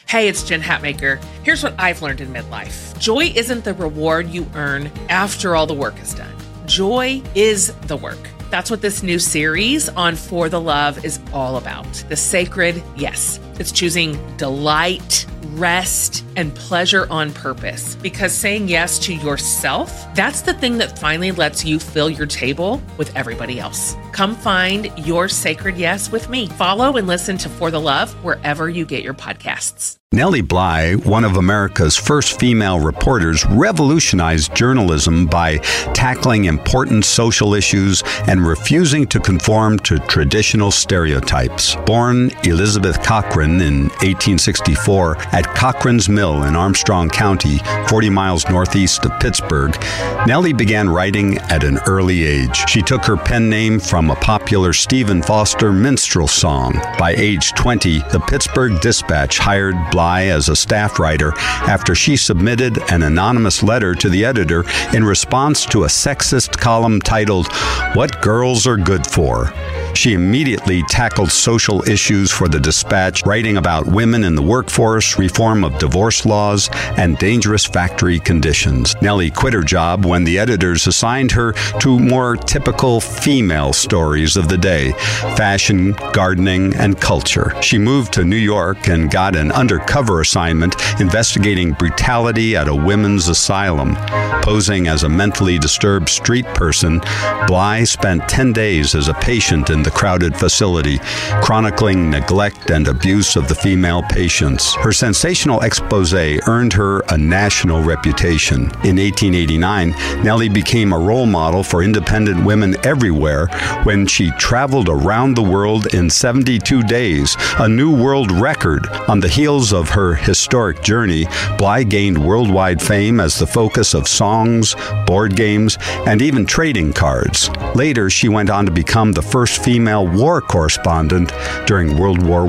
Hey, it's Jen Hatmaker. Here's what I've learned in midlife. Joy isn't the reward you earn after all the work is done. Joy is the work. That's what this new series on For the Love is all about. The sacred yes. It's choosing delight, rest, and pleasure on purpose. Because saying yes to yourself, that's the thing that finally lets you fill your table with everybody else. Come find your sacred yes with me. Follow and listen to For the Love wherever you get your podcasts. Nellie Bly, one of America's first female reporters, revolutionized journalism by tackling important social issues and refusing to conform to traditional stereotypes. Born Elizabeth Cochran in 1864 at Cochran's Mill in Armstrong County, 40 miles northeast of Pittsburgh, Nellie began writing at an early age. She took her pen name from a popular Stephen Foster minstrel song. By age 20, the Pittsburgh Dispatch hired Bly as a staff writer after she submitted an anonymous letter to the editor in response to a sexist column titled, "What Girls Are Good For." She immediately tackled social issues for the Dispatch, writing about women in the workforce, reform of divorce laws, and dangerous factory conditions. Nellie quit her job when the editors assigned her to more typical female stories of the day: fashion, gardening, and culture. She moved to New York and got an undercover assignment investigating brutality at a women's asylum. Posing as a mentally disturbed street person, Bly spent 10 days as a patient in the crowded facility, chronicling neglect and abuse of the female patients. Her sensational expose earned her a national reputation. In 1889, Nellie became a role model for independent women everywhere when she traveled around the world in 72 days, a new world record. On the heels of her historic journey, Bly gained worldwide fame as the focus of songs, board games, and even trading cards. Later, she went on to become the first female war correspondent during World War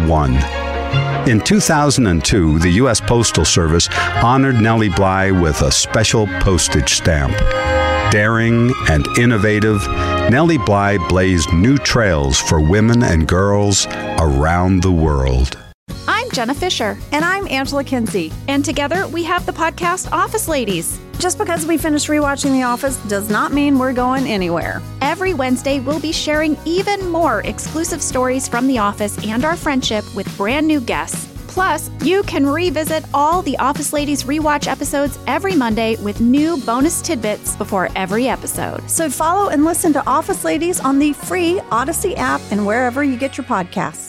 I. In 2002, the U.S. Postal Service honored Nellie Bly with a special postage stamp. Daring and innovative, Nellie Bly blazed new trails for women and girls around the world. I'm Jenna Fisher. And I'm Angela Kinsey. And together we have the podcast Office Ladies. Just because we finished rewatching The Office does not mean we're going anywhere. Every Wednesday, we'll be sharing even more exclusive stories from The Office and our friendship with brand new guests. Plus, you can revisit all the Office Ladies rewatch episodes every Monday with new bonus tidbits before every episode. So follow and listen to Office Ladies on the free Odyssey app and wherever you get your podcasts.